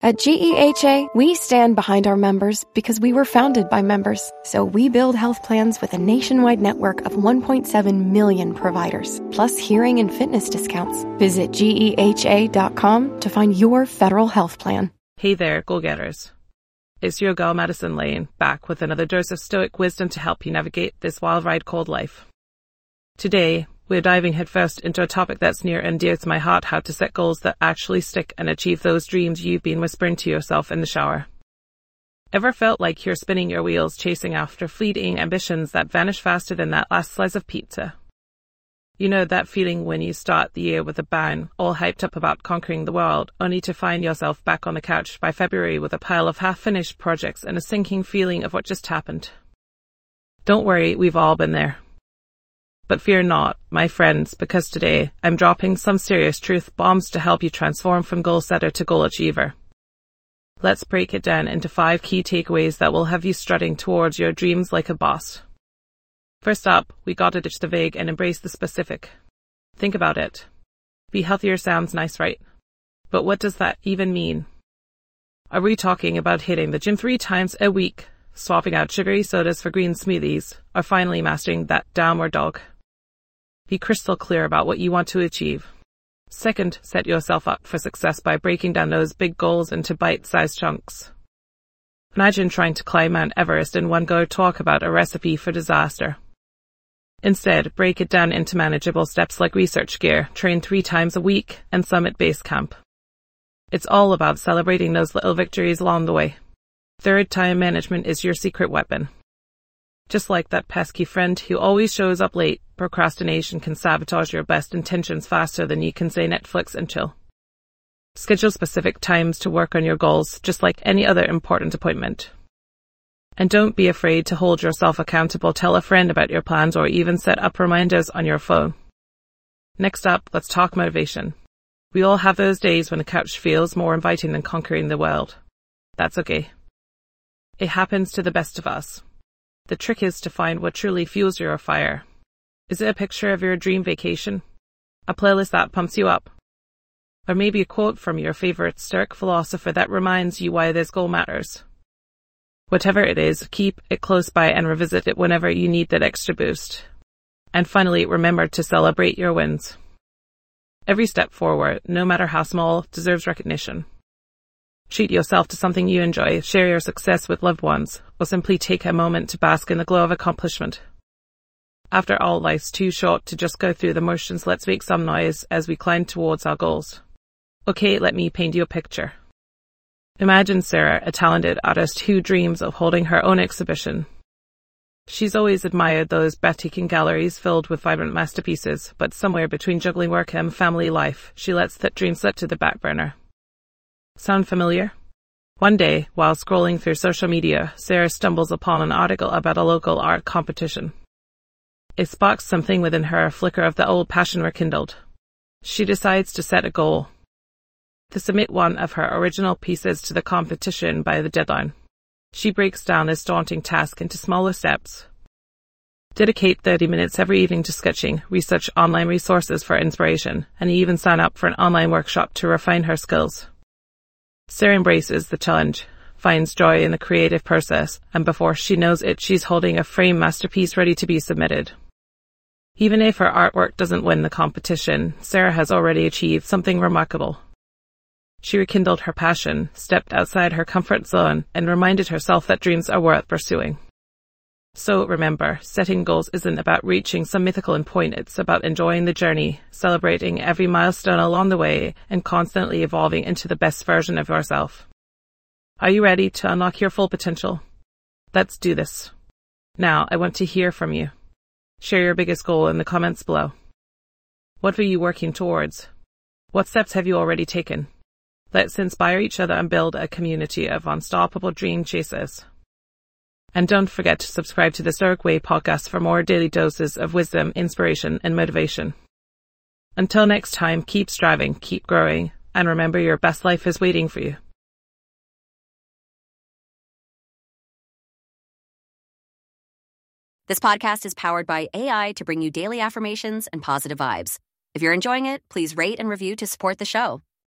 At GEHA, we stand behind our members because we were founded by members. So we build health plans with a nationwide network of 1.7 million providers, plus hearing and fitness discounts. Visit GEHA.com to find your federal health plan. Hey there, go-getters. It's your girl Madison Lane, back with another dose of stoic wisdom to help you navigate this wild ride called life. Today, we're diving headfirst into a topic that's near and dear to my heart: how to set goals that actually stick and achieve those dreams you've been whispering to yourself in the shower. Ever felt like you're spinning your wheels chasing after fleeting ambitions that vanish faster than that last slice of pizza? You know that feeling when you start the year with a bang, all hyped up about conquering the world, only to find yourself back on the couch by February with a pile of half-finished projects and a sinking feeling of what just happened. Don't worry, we've all been there. But fear not, my friends, because today I'm dropping some serious truth bombs to help you transform from goal setter to goal achiever. Let's break it down into 5 key takeaways that will have you strutting towards your dreams like a boss. First up, we gotta ditch the vague and embrace the specific. Think about it. Be healthier sounds nice, right? But what does that even mean? Are we talking about hitting the gym 3 times a week, swapping out sugary sodas for green smoothies, or finally mastering that downward dog? Be crystal clear about what you want to achieve. Second, set yourself up for success by breaking down those big goals into bite-sized chunks. Imagine trying to climb Mount Everest in one go. Talk about a recipe for disaster. Instead, break it down into manageable steps like research gear, train 3 times a week, and summit base camp. It's all about celebrating those little victories along the way. Third, time management is your secret weapon. Just like that pesky friend who always shows up late, procrastination can sabotage your best intentions faster than you can say Netflix and chill. Schedule specific times to work on your goals, just like any other important appointment. And don't be afraid to hold yourself accountable. Tell a friend about your plans or even set up reminders on your phone. Next up, let's talk motivation. We all have those days when the couch feels more inviting than conquering the world. That's okay. It happens to the best of us. The trick is to find what truly fuels your fire. Is it a picture of your dream vacation? A playlist that pumps you up? Or maybe a quote from your favorite Stoic philosopher that reminds you why this goal matters? Whatever it is, keep it close by and revisit it whenever you need that extra boost. And finally, remember to celebrate your wins. Every step forward, no matter how small, deserves recognition. Treat yourself to something you enjoy, share your success with loved ones, or simply take a moment to bask in the glow of accomplishment. After all, life's too short to just go through the motions. Let's make some noise as we climb towards our goals. Okay, let me paint you a picture. Imagine Sarah, a talented artist who dreams of holding her own exhibition. She's always admired those breathtaking galleries filled with vibrant masterpieces, but somewhere between juggling work and family life, she lets that dream slip to the back burner. Sound familiar? One day, while scrolling through social media, Sarah stumbles upon an article about a local art competition. It sparks something within her. A flicker of the old passion rekindled. She decides to set a goal: to submit one of her original pieces to the competition by the deadline. She breaks down this daunting task into smaller steps. Dedicate 30 minutes every evening to sketching, research online resources for inspiration, and even sign up for an online workshop to refine her skills. Sarah embraces the challenge, finds joy in the creative process, and before she knows it, she's holding a framed masterpiece ready to be submitted. Even if her artwork doesn't win the competition, Sarah has already achieved something remarkable. She rekindled her passion, stepped outside her comfort zone, and reminded herself that dreams are worth pursuing. So remember, setting goals isn't about reaching some mythical endpoint. It's about enjoying the journey, celebrating every milestone along the way, and constantly evolving into the best version of yourself. Are you ready to unlock your full potential? Let's do this. Now, I want to hear from you. Share your biggest goal in the comments below. What are you working towards? What steps have you already taken? Let's inspire each other and build a community of unstoppable dream chasers. And don't forget to subscribe to the Stoic Way podcast for more daily doses of wisdom, inspiration, and motivation. Until next time, keep striving, keep growing, and remember your best life is waiting for you. This podcast is powered by AI to bring you daily affirmations and positive vibes. If you're enjoying it, please rate and review to support the show.